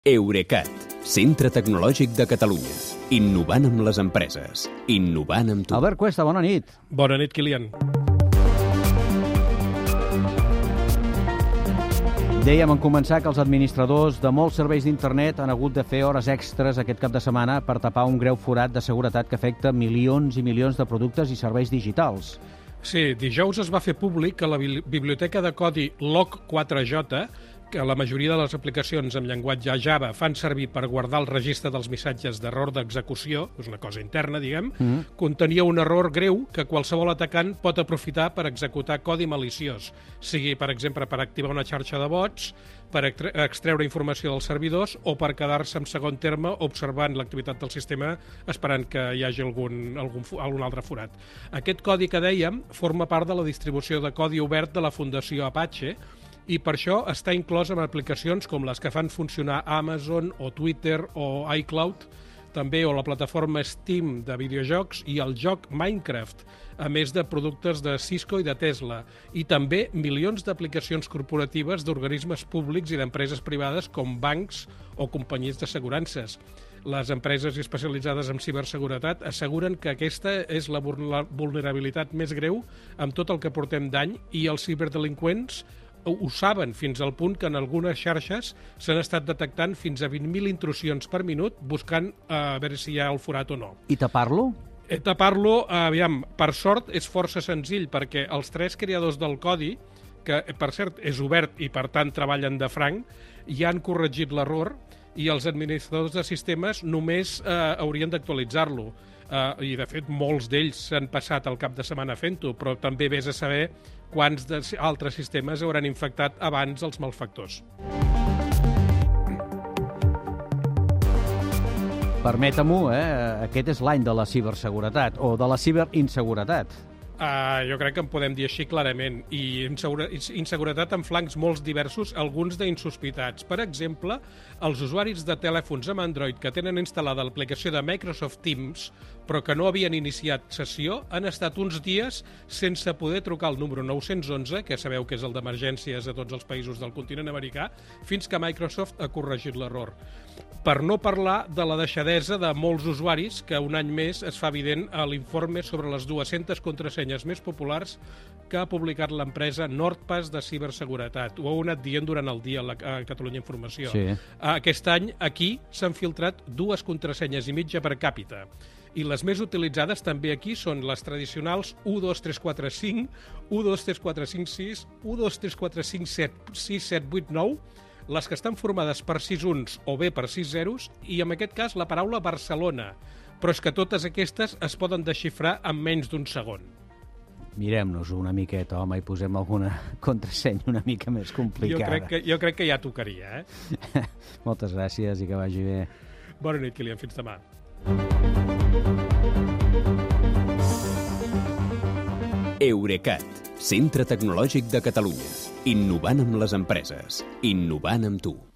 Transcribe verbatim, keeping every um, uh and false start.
Eurecat, centre tecnològic de Catalunya. Innovant amb les empreses. Innovant amb tu. Albert Cuesta, bona nit. Bona nit, Kilian. Dèiem en començar que els administradors de molts serveis d'internet han hagut de fer hores extres aquest cap de setmana per tapar un greu forat de seguretat que afecta milions i milions de productes i serveis digitals. Sí, dijous es va fer públic que la biblioteca de codi log quatre j, que la majoria de les aplicacions amb llenguatge Java fan servir per guardar el registre dels missatges d'error d'execució, és una cosa interna, diguem, mm-hmm. contenia un error greu que qualsevol atacant pot aprofitar per executar codi maliciós, sigui, per exemple, per activar una xarxa de bots, per extreure informació dels servidors o per quedar-se en segon terme observant l'activitat del sistema esperant que hi hagi algun, algun, algun altre forat. Aquest codi que dèiem forma part de la distribució de codi obert de la Fundació Apache i per això està inclòs en aplicacions com les que fan funcionar Amazon o Twitter o iCloud, també o la plataforma Steam de videojocs i el joc Minecraft, a més de productes de Cisco i de Tesla, i també milions d'aplicacions corporatives d'organismes públics i d'empreses privades com bancs o companyies d'assegurances. Les empreses especialitzades en ciberseguretat asseguren que aquesta és la vulnerabilitat més greu amb tot el que portem d'any i els ciberdelinqüents ho saben fins al punt que en algunes xarxes s'han estat detectant fins a vint mil intrusions per minut buscant eh, a veure si hi ha el forat o no. I tapar-lo? Eh, tapar-lo, eh, aviam, per sort és força senzill perquè els tres creadors del codi, que per cert és obert i per tant treballen de franc, ja han corregit l'error i els administradors de sistemes només eh, haurien d'actualitzar-lo. Uh, i de fet molts d'ells s'han passat el cap de setmana fent-ho, però també vés a saber quants de altres sistemes hauran infectat abans els malfactors. Permeta-m'ho, eh? Aquest és l'any de la ciberseguretat, o de la ciberinseguretat. Uh, jo crec que en podem dir així clarament, i inseguretat en flancs molt diversos, alguns d'insospitats. Per exemple, els usuaris de telèfons amb Android que tenen instal·lada l'aplicació de Microsoft Teams, però que no havien iniciat sessió, han estat uns dies sense poder trucar al número nou cents i onze, que sabeu que és el d'emergències a tots els països del continent americà, fins que Microsoft ha corregit l'error. Per no parlar de la deixadesa de molts usuaris, que un any més es fa evident a l'informe sobre les dues-centes contrasenyes més populars que ha publicat l'empresa NordPass de ciberseguretat. Ho heu anat dient durant el dia a Catalunya Informació. Sí. Aquest any, aquí, s'han filtrat dues contrasenyes i mitja per càpita. I les més utilitzades també aquí són les tradicionals u dos tres quatre cinc, u dos tres quatre cinc sis, u dos tres quatre cinc set, sis set vuit nou, les que estan formades per sis uns o bé per sis zeros, i en aquest cas la paraula Barcelona. Però és que totes aquestes es poden desxifrar en menys d'un segon. Mirem-nos una miqueta, home, i posem alguna contrasenya una mica més complicada. Jo crec que, jo crec que ja tocaria, eh? Moltes gràcies i que vagi bé. Bona nit, Kilian. Fins demà. Eurecat, centre tecnològic de Catalunya. Innovant amb les empreses. Innovant amb tu.